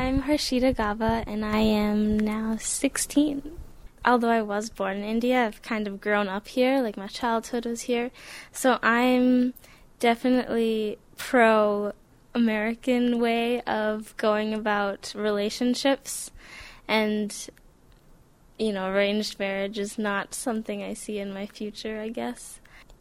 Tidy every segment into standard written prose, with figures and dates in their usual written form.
I'm Harshita Gaba, and I am now 16. Although I was born in India, I've kind of grown up here, like my childhood was here. So I'm definitely pro-American way of going about relationships. And, you know, arranged marriage is not something I see in my future, I guess.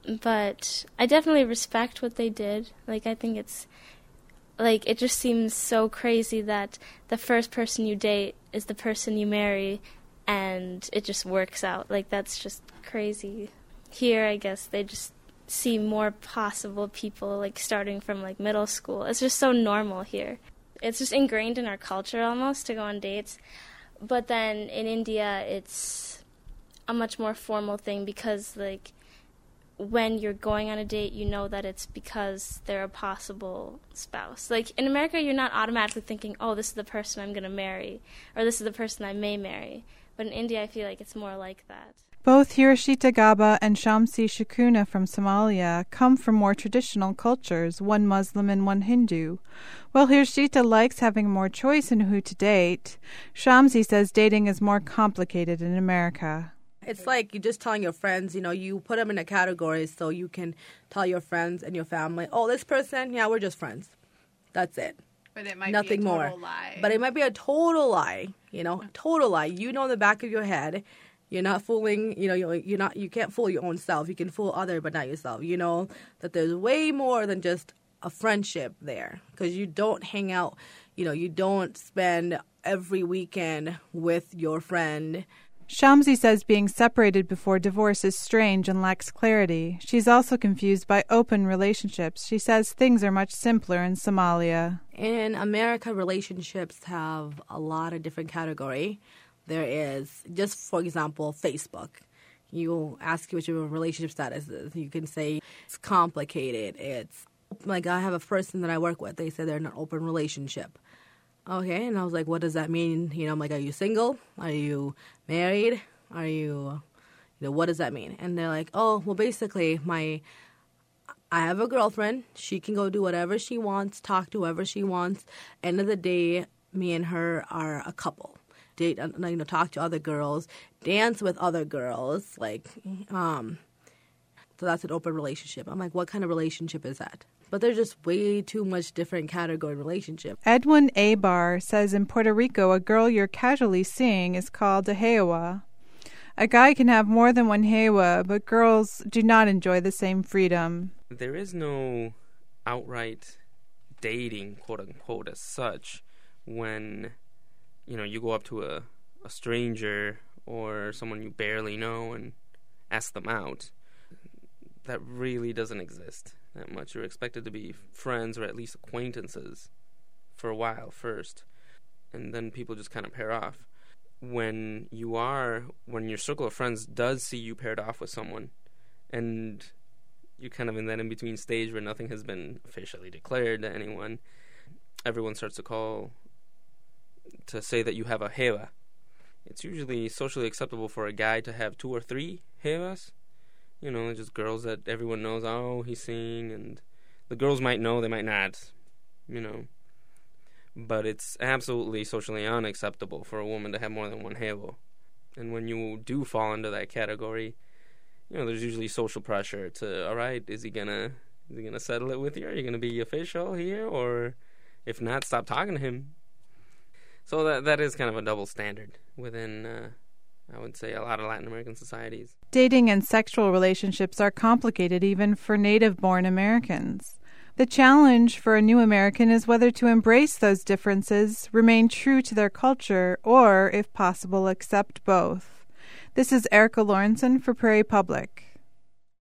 But I definitely respect what they did. Like, I think it's, like, it just seems so crazy that the first person you date is the person you marry, and it just works out. Like, that's just crazy. Here, I guess, they just see more possible people, like, starting from, like, middle school. It's just so normal here. It's just ingrained in our culture, almost, to go on dates. But then in India, it's a much more formal thing because, like, when you're going on a date, you know that it's because they're a possible spouse. Like, in America, you're not automatically thinking, oh, this is the person I'm going to marry, or this is the person I may marry. But in India, I feel like it's more like that. Both Hiroshita Gaba and Shamsi Shakuna from Somalia come from more traditional cultures, one Muslim and one Hindu. While Hiroshita likes having more choice in who to date, Shamsi says dating is more complicated in America. It's like you're just telling your friends, you know, you put them in a category so you can tell your friends and your family, oh, this person, yeah, we're just friends. That's it. But it might Nothing be a total more. lie. But it might be a total lie, you know, total lie. You know in the back of your head, you're not fooling, you know, you can't fool your own self. You can fool others, but not yourself. You know that there's way more than just a friendship there because you don't hang out, you know, you don't spend every weekend with your friend. Shamsi says being separated before divorce is strange and lacks clarity. She's also confused by open relationships. She says things are much simpler in Somalia. In America, relationships have a lot of different categories. There is, just for example, Facebook. You ask what your relationship status is. You can say it's complicated. It's like I have a person that I work with. They said they're in an open relationship. Okay, and I was like, what does that mean? You know, I'm like, are you single? Are you married? Are you, what does that mean? And they're like, oh, well, basically, I have a girlfriend. She can go do whatever she wants, talk to whoever she wants. End of the day, me and her are a couple. Date, talk to other girls, dance with other girls, so that's an open relationship. I'm like, what kind of relationship is that? But there's just way too much different category relationship. Edwin Abar says in Puerto Rico, a girl you're casually seeing is called a hewa. A guy can have more than one hewa, but girls do not enjoy the same freedom. There is no outright dating, quote-unquote, as such, when, you go up to a stranger or someone you barely know and ask them out. That really doesn't exist that much. You're expected to be friends or at least acquaintances for a while first, and then people just kind of pair off. When your circle of friends does see you paired off with someone, and you're kind of in that in-between stage where nothing has been officially declared to anyone, everyone starts to say that you have a hewa. It's usually socially acceptable for a guy to have 2 or 3 hewas. Just girls that everyone knows, oh, he's seeing, and the girls might know, they might not, But it's absolutely socially unacceptable for a woman to have more than one hewa. And when you do fall into that category, there's usually social pressure to, all right, is he gonna settle it with you? Are you gonna be official here? Or if not, stop talking to him. So that is kind of a double standard within I would say a lot of Latin American societies. Dating and sexual relationships are complicated even for native-born Americans. The challenge for a new American is whether to embrace those differences, remain true to their culture, or, if possible, accept both. This is Erica Lawrenson for Prairie Public.